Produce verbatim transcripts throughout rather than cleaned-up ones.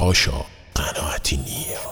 هاشا قناعتی نیا.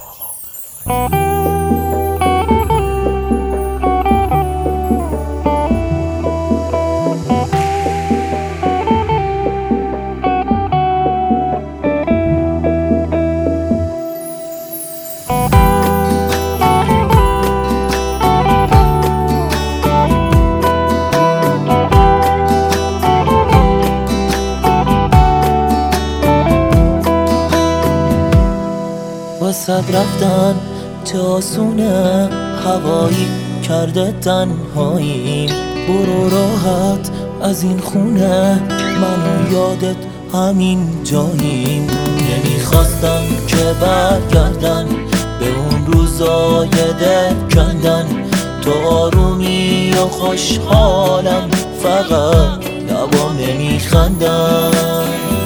وسط رفتن چه آسونه، هوایی کرده تنهاییم. برو راحت از این خونه، من و یادت همین جاییم. نمیخواستم که برگردن به اون روزای دل کندن. تو آرومی و خوشحالم، فقط لبا نمیخندن.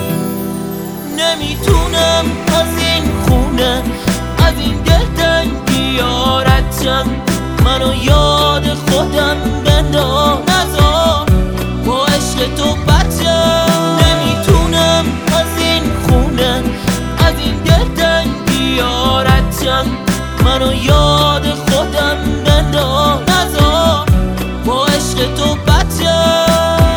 نمیتونم از این خونه، از این دلتنگی آرتشم. منو یاد خودم بنداز، نذار با عشق تو بچم. نمیتونم از این خونه، از این دلتنگی آرتشم. منو یاد خودم بنداز، نذار با عشق تو بچم.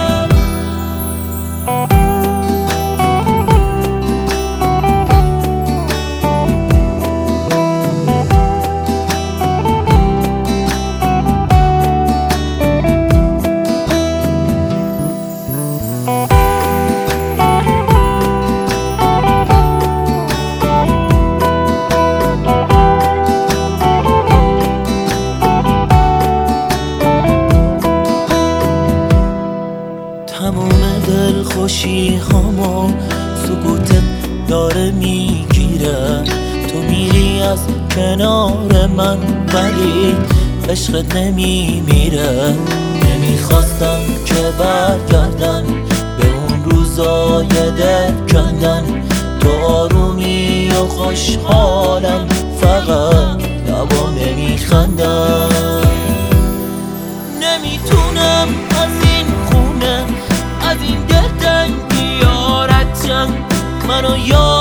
تموم دل خوشی هامو سکوتت داره میگیره. تو میری از کنار من ولی عشقت نمیمیره. نمیخواستم که برگردن به اون روزای دل کندن. تو آرومی و خوشحالم، فقط لبا نمیخندن. نمیتونم از این خونه، از این دلتنگی آرتشم. منو یاد